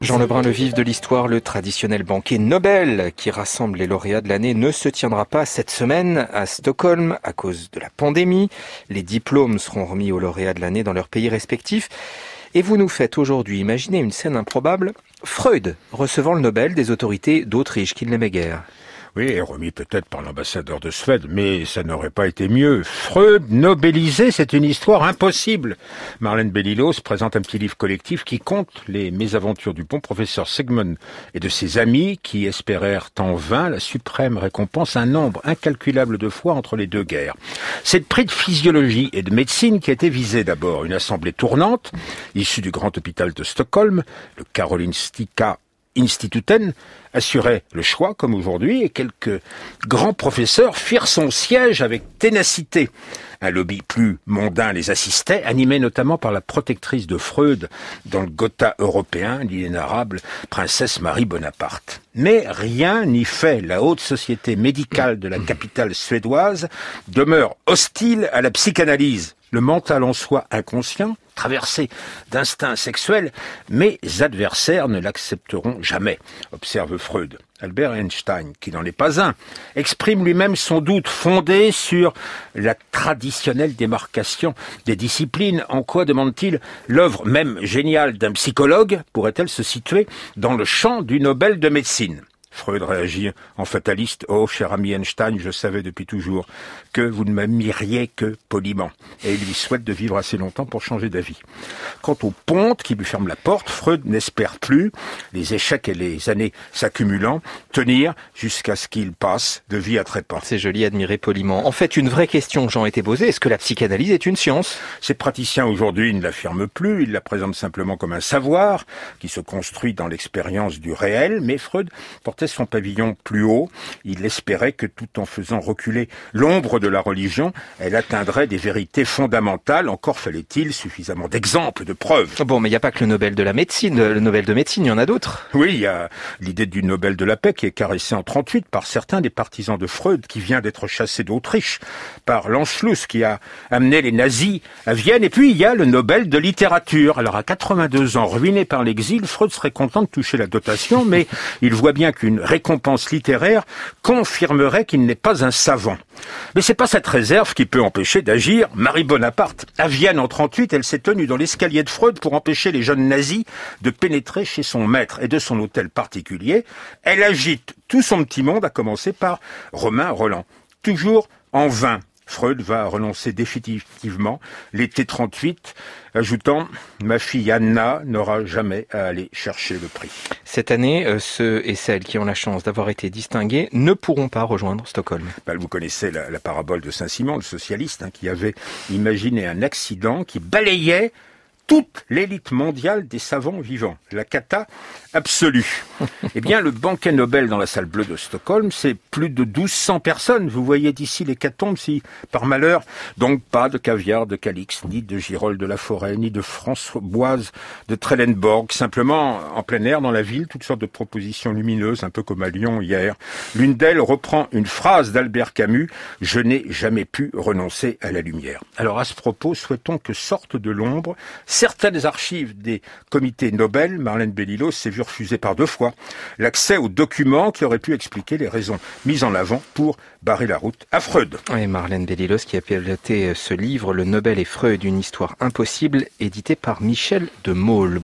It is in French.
Jean Lebrun, le vif de l'histoire, le traditionnel banquet Nobel qui rassemble les lauréats de l'année ne se tiendra pas cette semaine à Stockholm à cause de la pandémie. Les diplômes seront remis aux lauréats de l'année dans leurs pays respectifs. Et vous nous faites aujourd'hui imaginer une scène improbable. Freud recevant le Nobel des autorités d'Autriche qui ne l'aimaient guère. Oui, remis peut-être par l'ambassadeur de Suède, mais ça n'aurait pas été mieux. Freud nobelisé, c'est une histoire impossible. Marlène Bellilos présente un petit livre collectif qui compte les mésaventures du bon professeur Sigmund et de ses amis qui espérèrent en vain la suprême récompense un nombre incalculable de fois entre les deux guerres. C'est le prix de physiologie et de médecine qui a été visé d'abord. Une assemblée tournante, issue du grand hôpital de Stockholm, le Karolinska Instituten, assurait le choix comme aujourd'hui et quelques grands professeurs firent son siège avec ténacité. Un lobby plus mondain les assistait, animé notamment par la protectrice de Freud dans le Gotha européen, l'inénarrable princesse Marie Bonaparte. Mais rien n'y fait. La haute société médicale de la capitale suédoise demeure hostile à la psychanalyse. Le mental en soi inconscient, traversé d'instincts sexuels, mes adversaires ne l'accepteront jamais, observe Freud. Albert Einstein, qui n'en est pas un, exprime lui-même son doute fondé sur la traditionnelle démarcation des disciplines. En quoi, demande-t-il, l'œuvre même géniale d'un psychologue pourrait-elle se situer dans le champ du Nobel de médecine ? Freud réagit en fataliste. « Oh, cher ami Einstein, je savais depuis toujours que vous ne m'aimeriez que poliment. » Et il lui souhaite de vivre assez longtemps pour changer d'avis. Quant au ponte qui lui ferme la porte, Freud n'espère plus, les échecs et les années s'accumulant, tenir jusqu'à ce qu'il passe de vie à trépas. C'est joli, admirer poliment. En fait, une vraie question, Jean, a été posée. Est-ce que la psychanalyse est une science ? Ces praticiens aujourd'hui ne l'affirment plus. Ils la présentent simplement comme un savoir qui se construit dans l'expérience du réel. Mais Freud portait son pavillon plus haut. Il espérait que tout en faisant reculer l'ombre de la religion, elle atteindrait des vérités fondamentales. Encore fallait-il suffisamment d'exemples, de preuves. Bon, mais il n'y a pas que le Nobel de la médecine. Le Nobel de médecine, il y en a d'autres. Oui, il y a l'idée du Nobel de la paix qui est caressée en 38 par certains des partisans de Freud qui vient d'être chassé d'Autriche par l'Anschluss qui a amené les nazis à Vienne. Et puis il y a le Nobel de littérature. Alors à 82 ans, ruiné par l'exil, Freud serait content de toucher la dotation, mais il voit bien qu'une récompense littéraire confirmerait qu'il n'est pas un savant. Mais c'est pas cette réserve qui peut empêcher d'agir Marie Bonaparte. À Vienne en 38, elle s'est tenue dans l'escalier de Freud pour empêcher les jeunes nazis de pénétrer chez son maître et de son hôtel particulier. Elle agite tout son petit monde, à commencer par Romain Rolland. Toujours en vain. Freud va renoncer définitivement l'été 38, ajoutant « Ma fille Anna n'aura jamais à aller chercher le prix ». Cette année, ceux et celles qui ont la chance d'avoir été distingués ne pourront pas rejoindre Stockholm. Vous connaissez la parabole de Saint-Simon, le socialiste, qui avait imaginé un accident qui balayait toute l'élite mondiale des savants vivants. La cata absolue. Eh bien, le banquet Nobel dans la salle bleue de Stockholm, c'est plus de 1200 personnes. Vous voyez d'ici l'hécatombe si, par malheur, donc pas de caviar de Calix, ni de girolles de la forêt, ni de Françoise de Trelleborg. Simplement, en plein air, dans la ville, toutes sortes de propositions lumineuses, un peu comme à Lyon hier. L'une d'elles reprend une phrase d'Albert Camus, « Je n'ai jamais pu renoncer à la lumière ». Alors, à ce propos, souhaitons que sortent de l'ombre certaines archives des comités Nobel. Marlène Bellilos s'est vue refuser par 2 fois l'accès aux documents qui auraient pu expliquer les raisons mises en avant pour barrer la route à Freud. Oui, Marlène Bellilos qui a piloté ce livre, Le Nobel et Freud, une histoire impossible, édité par Michel de Maulle.